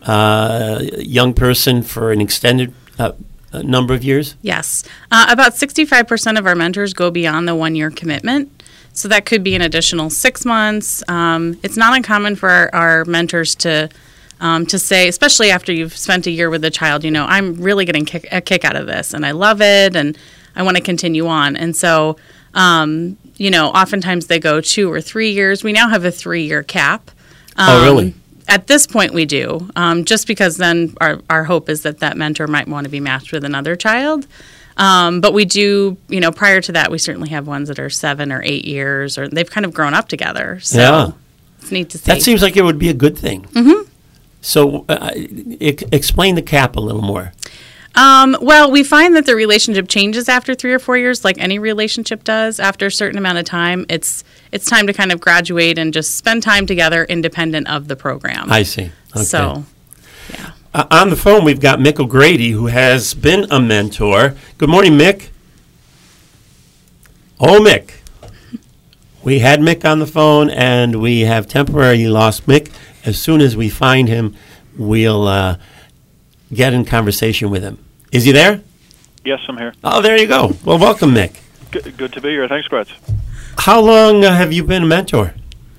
uh, young person for an extended uh, uh, number of years?
Yes. Uh, about sixty-five percent of our mentors go beyond the one-year commitment. So that could be an additional six months. Um, it's not uncommon for our, our mentors to um, to say, especially after you've spent a year with a child, you know, I'm really getting kick, a kick out of this, and I love it, and I want to continue on. And so, um, you know, oftentimes they go two or three years. We now have a three-year cap. Um,
oh, really?
At this point, we do, um, just because then our, our hope is that that mentor might want to be matched with another child. Um, but we do, you know, prior to that, we certainly have ones that are seven or eight years, or they've kind of grown up together. So
yeah.
It's neat to see.
That seems like it would be a good thing.
Mm-hmm.
So uh, e- explain the cap a little more.
Um, well, we find that the relationship changes after three or four years, like any relationship does. After a certain amount of time, it's it's time to kind of graduate and just spend time together independent of the program.
I see. Okay.
So, yeah.
Uh, on the phone, we've got Mick O'Grady, who has been a mentor. Good morning, Mick. Oh, Mick. We had Mick on the phone, and we have temporarily lost Mick. As soon as we find him, we'll uh, get in conversation with him. Is he there?
Yes, I'm here.
Oh, there you go. Well, welcome, Mick.
Good, good to be here. Thanks, Gratz.
How long uh, have you been a mentor?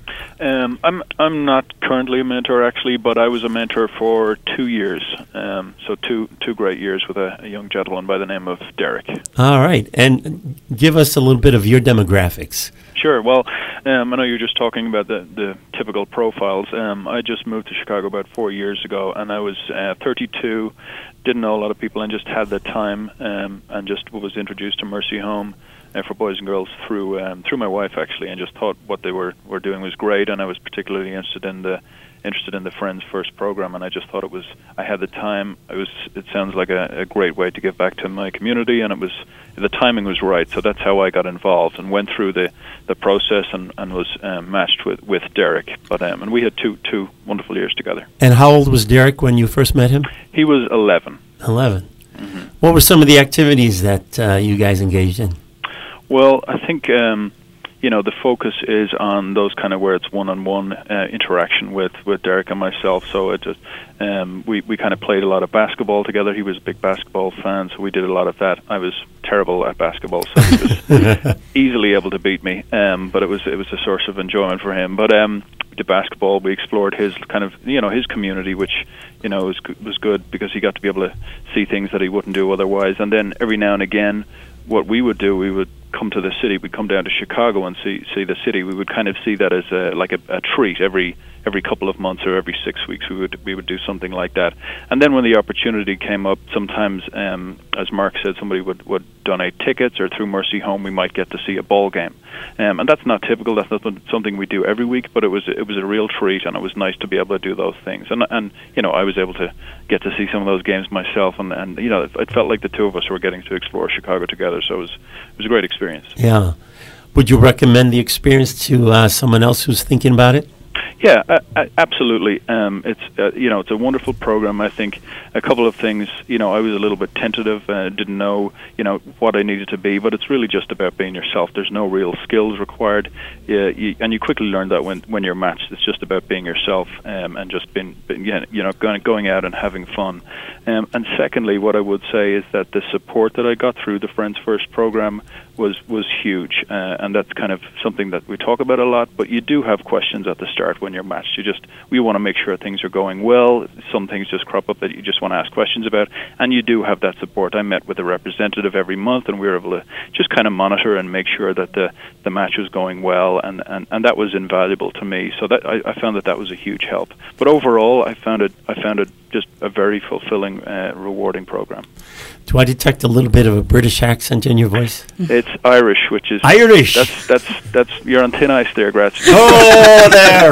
Um, I'm I'm not currently a mentor, actually, but I was a mentor for two years. Um, so two two great years with a, a young gentleman by the name of Derek.
All right. And give us a little bit of your demographics.
Sure. Well, um, I know you're just talking about the, the typical profiles. Um, I just moved to Chicago about four years ago, and I was uh, thirty-two, didn't know a lot of people, and just had the time, um, and just was introduced to Mercy Home uh, for boys and girls through um, through my wife, actually, and just thought what they were, were doing was great, and I was particularly interested in the interested in the Friends First program, and I just thought it was, I had the time. It was, it sounds like a, a great way to give back to my community, and it was, the timing was right, so that's how I got involved and went through the, the process and, and was um, matched with, with Derek. But um, and we had two two wonderful years together.
And how old was Derek when you first met him?
He was eleven.
Eleven. Mm-hmm. What were some of the activities that uh, you guys engaged in?
Well, I think um, you know, the focus is on those kind of where it's one-on-one uh, interaction with, with Derek and myself. So it just um, we we kind of played a lot of basketball together. He was a big basketball fan, so we did a lot of that. I was terrible at basketball, so he was easily able to beat me. Um, but it was it was a source of enjoyment for him. But um, we did basketball. We explored his kind of you know his community, which you know was was good because he got to be able to see things that he wouldn't do otherwise. And then every now and again, what we would do, we would come to the city. We'd come down to Chicago and see see the city. We would kind of see that as a, like a, a treat every every couple of months or every six weeks. We would we would do something like that. And then when the opportunity came up, sometimes, um, as Mark said, somebody would, would donate tickets, or through Mercy Home, we might get to see a ball game. Um, and that's not typical. That's not something we do every week. But it was it was a real treat, and it was nice to be able to do those things. And and you know, I was able to get to see some of those games myself, and, and you know, it, it felt like the two of us were getting to explore Chicago together. So it was it was a great experience.
Yeah. Would you recommend the experience to uh, someone else who's thinking about it?
Yeah, uh, uh, absolutely. Um, it's uh, you know it's a wonderful program. I think a couple of things. You know, I was a little bit tentative. Uh, didn't know you know what I needed to be, but it's really just about being yourself. There's no real skills required, yeah, you, and you quickly learn that when when you're matched. It's just about being yourself um, and just being, being you know going going out and having fun. Um, and secondly, what I would say is that the support that I got through the Friends First program was was huge, uh, and that's kind of something that we talk about a lot. But you do have questions at the start when you're matched. You just we want to make sure things are going well. Some things just crop up that you just want to ask questions about, and you do have that support. I met with a representative every month, and we were able to just kind of monitor and make sure that the the match was going well, and, and, and that was invaluable to me. So that I, I found that that was a huge help. But overall, I found it I found it just a very fulfilling, uh, rewarding program.
Do I detect a little bit of a British accent in your voice?
It's Irish, which is
Irish.
That's that's that's you're on thin ice there, Gratz.
Oh, there.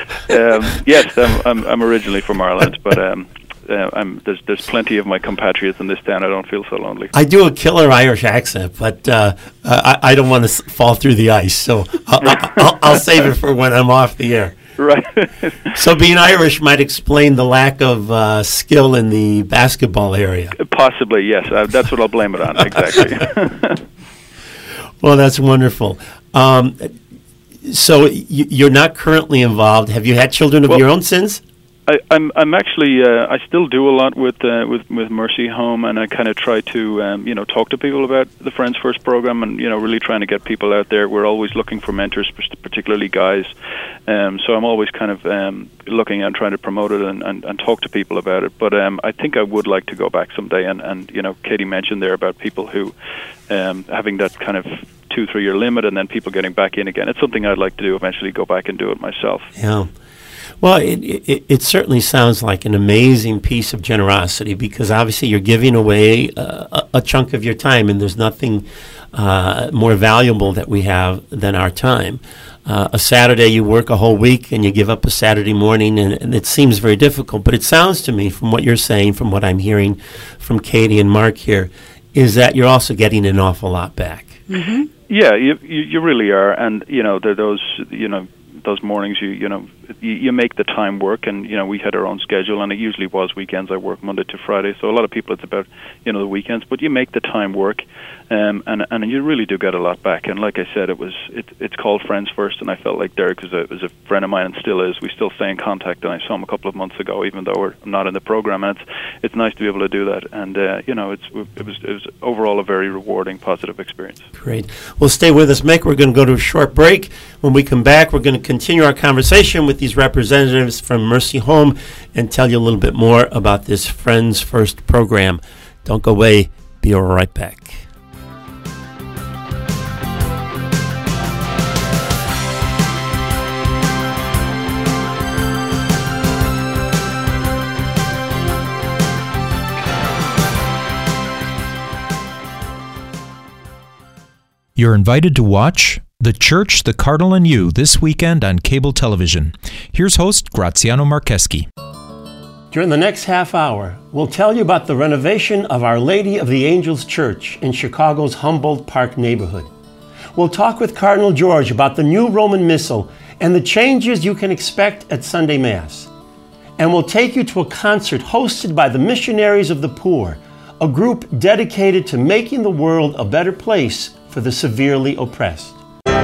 um, yes, I'm, I'm I'm originally from Ireland, but um, uh, I'm there's there's plenty of my compatriots in this town. I don't feel so lonely.
I do a killer Irish accent, but uh, I, I don't want to s- fall through the ice, so I'll, I'll, I'll save it for when I'm off the air.
Right.
So being Irish might explain the lack of uh, skill in the basketball area.
Possibly, yes. Uh, that's what I'll blame it on, exactly.
Well, that's wonderful. Um, so y- you're not currently involved. Have you had children of
well,
your own since?
I, I'm I'm actually uh, I still do a lot with uh, with with Mercy Home, and I kind of try to um, you know talk to people about the Friends First program, and you know really trying to get people out there. We're always looking for mentors, particularly guys. Um, so I'm always kind of um, looking and trying to promote it and, and, and talk to people about it. But um, I think I would like to go back someday. And, and you know, Katie mentioned there about people who um, having that kind of two three year limit, and then people getting back in again. It's something I'd like to do eventually. Go back and do it myself.
Yeah. Well, it, it, it certainly sounds like an amazing piece of generosity, because obviously you're giving away a, a chunk of your time, and there's nothing uh, more valuable that we have than our time. Uh, a Saturday, you work a whole week, and you give up a Saturday morning, and, and it seems very difficult. But it sounds to me, from what you're saying, from what I'm hearing from Katie and Mark here, is that you're also getting an awful lot back.
Mm-hmm.
Yeah, you, you you really are, and you know there are those you know. those mornings you you know you, you make the time work, and you know we had our own schedule, and it usually was weekends. I work Monday to Friday, so a lot of people it's about you know the weekends, but you make the time work, um, and and you really do get a lot back. And like I said, it was it, it's called Friends First, and I felt like Derek was a was a friend of mine and still is. We still stay in contact, and I saw him a couple of months ago, even though we're not in the program. And it's it's nice to be able to do that, and uh, you know it's it was it was overall a very rewarding, positive experience.
Great. Well, stay with us, Mick. We're going to go to a short break. When we come back, we're going to continue our conversation with these representatives from Mercy Home and tell you a little bit more about this Friends First program. Don't go away. Be right back.
You're invited to watch The Church, the Cardinal, and You this weekend on cable television. Here's host Graziano Marcheski.
During the next half hour, we'll tell you about the renovation of Our Lady of the Angels Church in Chicago's Humboldt Park neighborhood. We'll talk with Cardinal George about the new Roman Missal and the changes you can expect at Sunday Mass. And we'll take you to a concert hosted by the Missionaries of the Poor, a group dedicated to making the world a better place for the severely oppressed.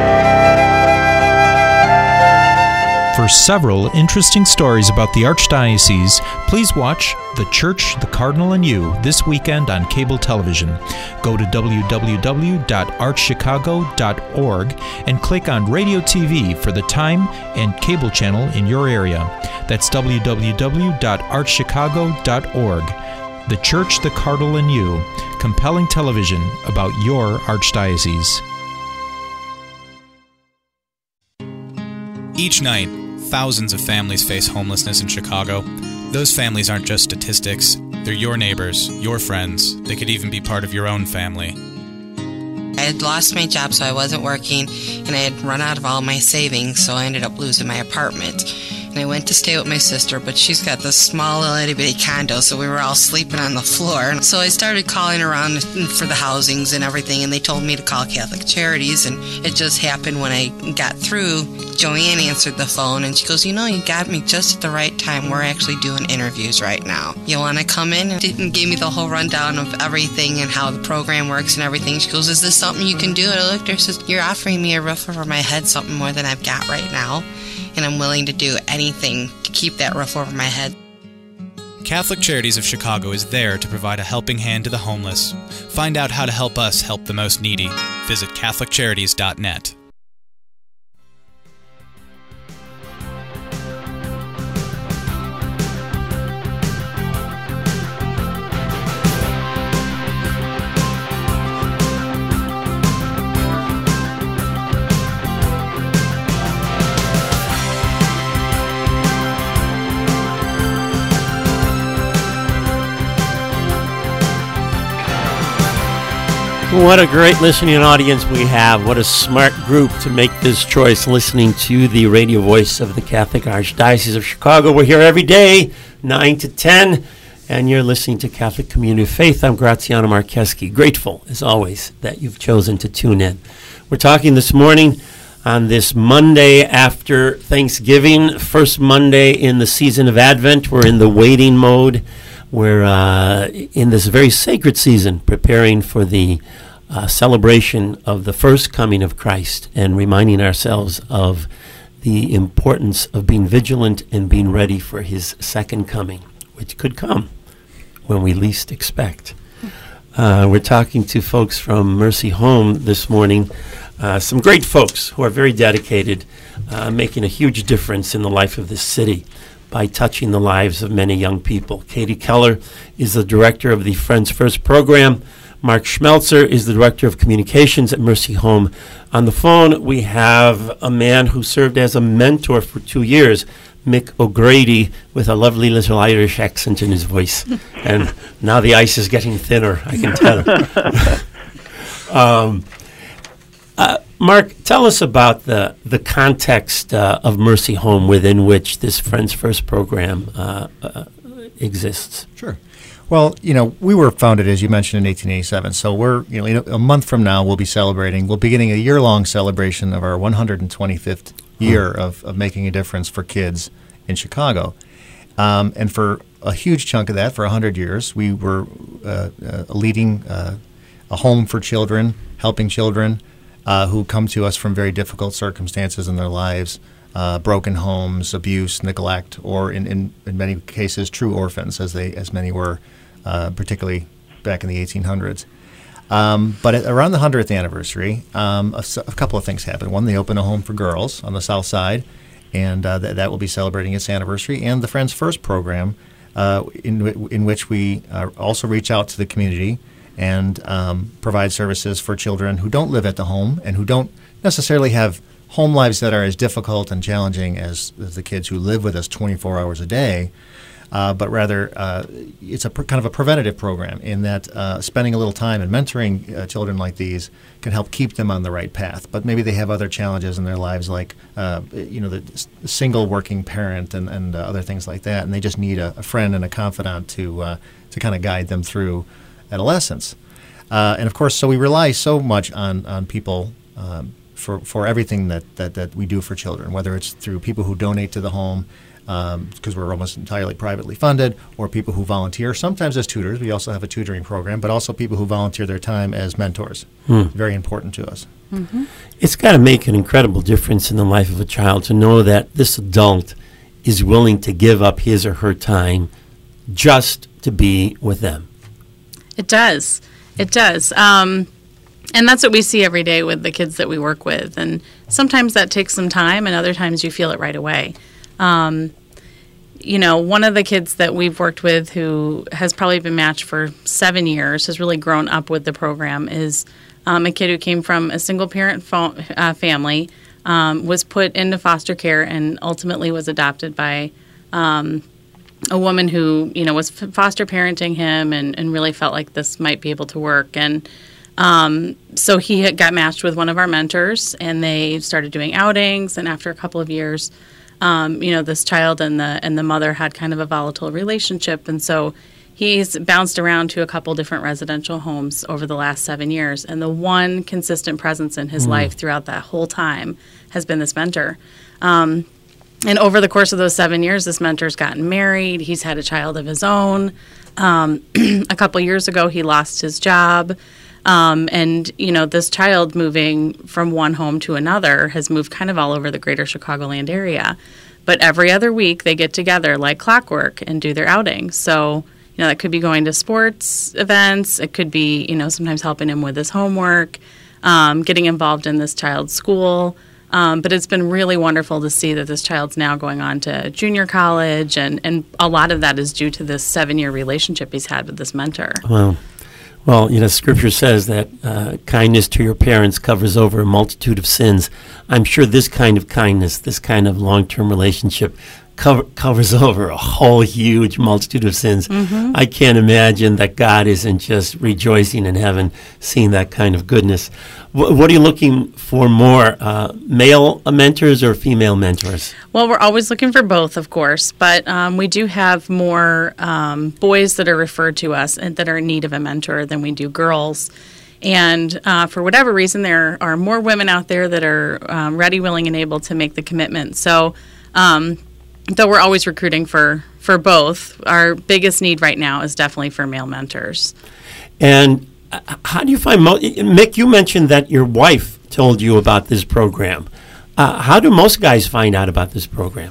For several interesting stories about the Archdiocese, please watch The Church, the Cardinal, and You this weekend on cable television. Go to w w w dot arch chicago dot org and click on Radio T V for the time and cable channel in your area. That's w w w dot arch chicago dot org. The Church, the Cardinal, and You, compelling television about your Archdiocese.
Each night, thousands of families face homelessness in Chicago. Those families aren't just statistics. They're your neighbors, your friends. They could even be part of your own family.
I had lost my job, so I wasn't working, and I had run out of all my savings, so I ended up losing my apartment. And I went to stay with my sister, but she's got this small little itty bitty condo, so we were all sleeping on the floor. And so I started calling around for the housings and everything, and they told me to call Catholic Charities. And it just happened when I got through, Joanne answered the phone, and she goes, you know, you got me just at the right time. We're actually doing interviews right now. You want to come in? And gave me the whole rundown of everything and how the program works and everything. She goes, is this something you can do? And I looked at her and says, you're offering me a roof over my head, something more than I've got right now. And I'm willing to do anything to keep that roof over my head.
Catholic Charities of Chicago is there to provide a helping hand to the homeless. Find out how to help us help the most needy. Visit catholic charities dot net.
What a great listening audience we have. What a smart group to make this choice, listening to the radio voice of the Catholic Archdiocese of Chicago. We're here every day, nine to ten, and you're listening to Catholic Community of Faith. I'm Graziano Marcheski. Grateful, as always, that you've chosen to tune in. We're talking this morning on this Monday after Thanksgiving, first Monday in the season of Advent. We're in the waiting mode. We're uh, in this very sacred season, preparing for the uh, celebration of the first coming of Christ and reminding ourselves of the importance of being vigilant and being ready for his second coming, which could come when we least expect. Uh, we're talking to folks from Mercy Home this morning, uh, some great folks who are very dedicated, uh, making a huge difference in the life of this city by touching the lives of many young people. Katie Keller is the director of the Friends First program. Mark Schmelzer is the Director of Communications at Mercy Home. On the phone, we have a man who served as a mentor for two years, Mick O'Grady, with a lovely little Irish accent in his voice. And now the ice is getting thinner, I can tell. um, uh, Mark, tell us about the, the context uh, of Mercy Home within which this Friends First program uh, uh, exists.
Sure. Well, you know, we were founded, as you mentioned, in eighteen eighty-seven. So we're, you know, a month from now, we'll be celebrating, we'll be getting a year-long celebration of our one hundred twenty-fifth year hmm. of, of making a difference for kids in Chicago. Um, and for a huge chunk of that, for one hundred years, we were uh, uh, leading uh, a home for children, helping children uh, who come to us from very difficult circumstances in their lives, uh, broken homes, abuse, neglect, or in, in, in many cases, true orphans, as they as many were. Uh, particularly back in the eighteen hundreds. Um, but at, around the one hundredth anniversary, um, a, a couple of things happened. One, they opened a home for girls on the south side, and uh, th- that will be celebrating its anniversary. And the Friends First program, uh, in, w- in which we uh, also reach out to the community and um, provide services for children who don't live at the home and who don't necessarily have home lives that are as difficult and challenging as, as the kids who live with us twenty-four hours a day. Uh, but rather, uh, it's a pr- kind of a preventative program in that uh, spending a little time and mentoring uh, children like these can help keep them on the right path. But maybe they have other challenges in their lives, like uh, you know, the s- single working parent and, and uh, other things like that, and they just need a, a friend and a confidant to uh, to kind of guide them through adolescence. Uh, and of course, so we rely so much on on people. Um, for for everything that, that, that we do for children, whether it's through people who donate to the home, because um, we're almost entirely privately funded, or people who volunteer, sometimes as tutors. We also have a tutoring program, but also people who volunteer their time as mentors. Hmm. Very important to us.
Mm-hmm. It's got to make an incredible difference in the life of a child to know that this adult is willing to give up his or her time just to be with them.
It does. It does. Um, and that's what we see every day with the kids that we work with. And sometimes that takes some time, and other times you feel it right away. Um, you know, one of the kids that we've worked with who has probably been matched for seven years, has really grown up with the program, is um, a kid who came from a single-parent fo- uh, family, um, was put into foster care, and ultimately was adopted by um, a woman who, you know, was f- foster parenting him and, and really felt like this might be able to work. And um, so he had got matched with one of our mentors, and they started doing outings, and after a couple of years, Um, you know, this child and the and the mother had kind of a volatile relationship, and so he's bounced around to a couple different residential homes over the last seven years. And the one consistent presence in his mm. life throughout that whole time has been this mentor. Um, and over the course of those seven years, this mentor's gotten married. He's had a child of his own. Um, a couple years ago, he lost his job. Um, and, you know, this child moving from one home to another has moved kind of all over the greater Chicagoland area. But every other week they get together like clockwork and do their outings. So, you know, that could be going to sports events. It could be, you know, sometimes helping him with his homework, um, getting involved in this child's school. Um, but it's been really wonderful to see that this child's now going on to junior college. And, and a lot of that is due to this seven-year relationship he's had with this mentor.
Wow. Well, you know, Scripture says that uh, kindness to your parents covers over a multitude of sins. I'm sure this kind of kindness, this kind of long-term relationship cover, covers over a whole huge multitude of sins. Mm-hmm. I can't imagine that God isn't just rejoicing in heaven seeing that kind of goodness. W- what are you looking for more, uh, male mentors or female mentors?
Well, we're always looking for both, of course, but um, we do have more um, boys that are referred to us and that are in need of a mentor than we do girls. And uh, for whatever reason, there are more women out there that are um, ready, willing, and able to make the commitment. So, um, though we're always recruiting for, for both, our biggest need right now is definitely for male mentors.
And how do you find, mo- Mick, you mentioned that your wife told you about this program. Uh, how do most guys find out about this program?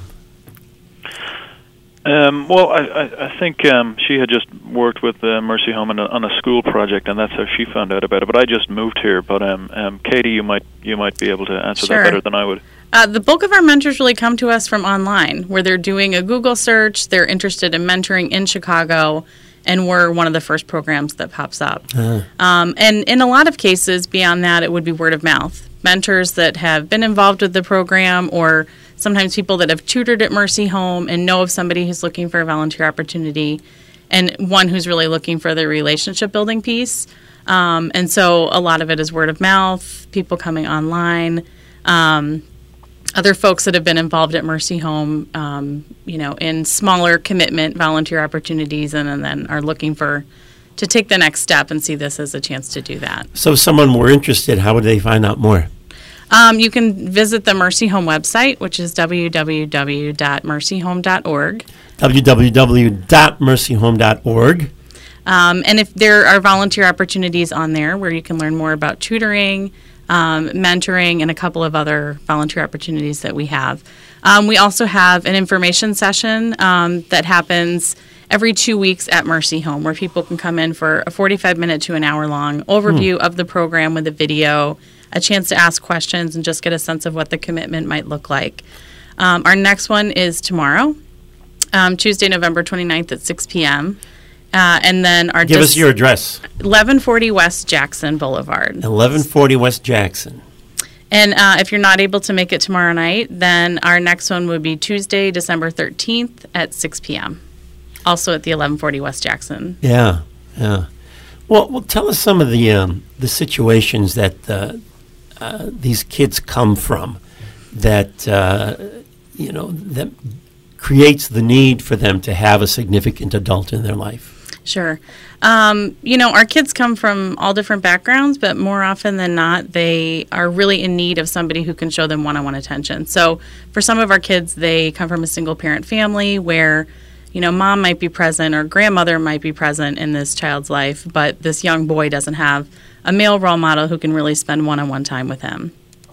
Um, well, I, I, I think um, she had just worked with uh, Mercy Home on a, on a school project, and that's how she found out about it. But I just moved here. But um, um, Katie, you might you might be able to answer
Sure.
that better than I would.
Uh, the bulk of our mentors really come to us from online, where they're doing a Google search, they're interested in mentoring in Chicago, and we're one of the first programs that pops up.
Uh.
Um, and in a lot of cases, beyond that, it would be word of mouth. Mentors that have been involved with the program, or sometimes people that have tutored at Mercy Home and know of somebody who's looking for a volunteer opportunity, and one who's really looking for the relationship building piece. Um, and so a lot of it is word of mouth, people coming online, um, other folks that have been involved at Mercy Home, um, you know, in smaller commitment volunteer opportunities, and, and then are looking for to take the next step and see this as a chance to do that.
So if someone were interested, how would they find out more?
Um, you can visit the Mercy Home website, which is w w w dot mercy home dot org.
w w w dot mercy home dot org.
Um, and if there are volunteer opportunities on there where you can learn more about tutoring, um, mentoring, and a couple of other volunteer opportunities that we have. Um, we also have an information session um, that happens every two weeks at Mercy Home, where people can come in for a forty-five minute to an hour long overview
Hmm.
of the program with a video, a chance to ask questions, and just get a sense of what the commitment might look like. Um, our next one is tomorrow, um, Tuesday, November twenty-ninth at six p.m. Uh, and then our
Give
dis-
us your address.
eleven forty West Jackson Boulevard.
eleven forty West Jackson.
And uh, if you're not able to make it tomorrow night, then our next one would be Tuesday, December thirteenth at six p.m. Also at the eleven forty West Jackson.
Yeah, yeah. Well, well, tell us some of the um, the situations that uh, uh, these kids come from, that uh, you know that creates the need for them to have a significant adult in their life.
Sure. Um, you know, our kids come from all different backgrounds, but more often than not, they are really in need of somebody who can show them one-on-one attention. So for some of our kids, they come from a single-parent family where, you know, mom might be present or grandmother might be present in this child's life, but this young boy doesn't have a male role model who can really spend one-on-one time with him.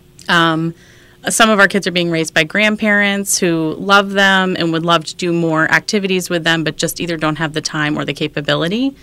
Um, some of our kids are being raised by grandparents who love them and would love to do more activities with them, but just either don't have the time or the capability.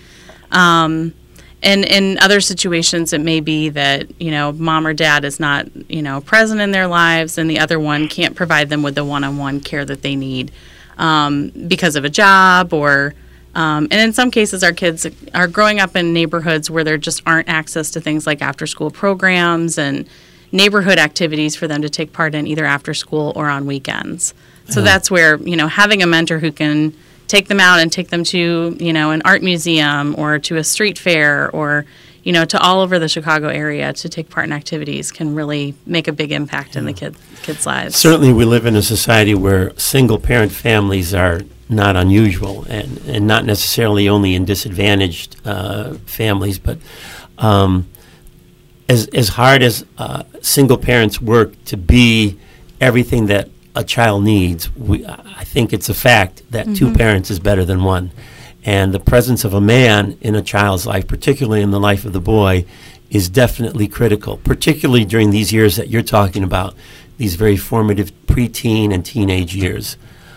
Um, and in other situations, it may be that, you know, mom or dad is not, you know, present in their lives, and the other one can't provide them with the one-on-one care that they need um, because of a job or Um, and in some cases, our kids are growing up in neighborhoods where there just aren't access to things like after-school programs and neighborhood activities for them to take part in either after school or on weekends. So
Yeah.
that's where, you know, having a mentor who can take them out and take them to, you know, an art museum or to a street fair or, you know, to all over the Chicago area to take part in activities can really make a big impact in the kid, kids' lives.
Certainly, we live in a society where single-parent families are not unusual, and, and not necessarily only in disadvantaged uh, families, but um, as as hard as uh, single parents work to be everything that a child needs, we, I think it's a fact that two
Mhm.
parents is better than one. And the presence of a man in a child's life, particularly in the life of the boy, is definitely critical, particularly during these years that you're talking about, these very formative preteen and teenage years.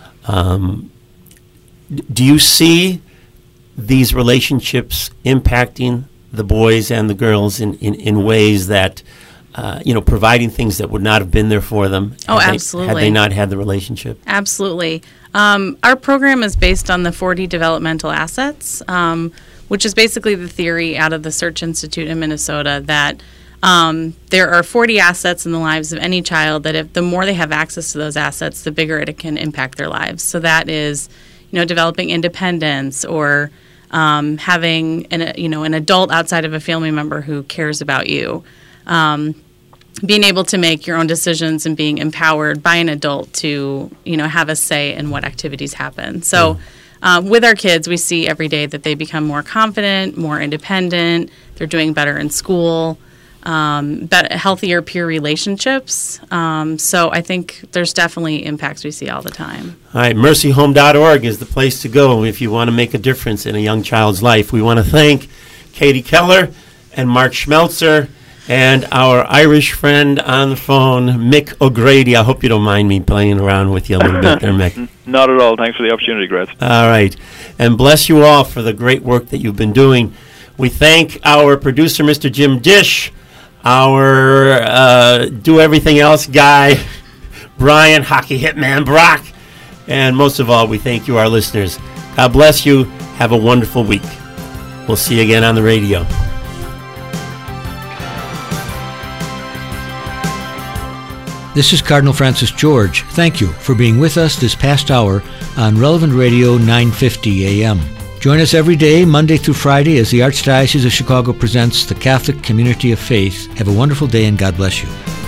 Um, d- do you see these relationships impacting the boys and the girls in, in, in ways that, uh, you know, providing things that would not have been there for them
Oh,
had they-
absolutely.
had they not had the relationship?
Absolutely. Um, our program is based on the forty developmental assets, um, which is basically the theory out of the Search Institute in Minnesota that um, there are forty assets in the lives of any child that if the more they have access to those assets, the bigger it can impact their lives. So that is, you know, developing independence or um, having an, you know, an adult outside of a family member who cares about you. Um, being able to make your own decisions and being empowered by an adult to, you know, have a say in what activities happen. So um, with our kids, we see every day that they become more confident, more independent, they're doing better in school, um, bet- healthier peer relationships. Um, so I think there's definitely impacts we see all the time.
All right, mercy home dot org is the place to go if you want to make a difference in a young child's life. We want to thank Katie Keller and Mark Schmelzer And our Irish friend on the phone, Mick O'Grady. I hope you don't mind me playing around with you a little bit there, Mick.
Not at all. Thanks for the opportunity, Gretz.
All right. And bless you all for the great work that you've been doing. We thank our producer, Mister Jim Dish, our uh, do everything else guy, Brian, Hockey Hitman Brock, and most of all, we thank you, our listeners. God bless you. Have a wonderful week. We'll see you again on the radio.
This is Cardinal Francis George. Thank you for being with us this past hour on Relevant Radio nine fifty A M. Join us every day, Monday through Friday, as the Archdiocese of Chicago presents the Catholic Community of Faith. Have a wonderful day and God bless you.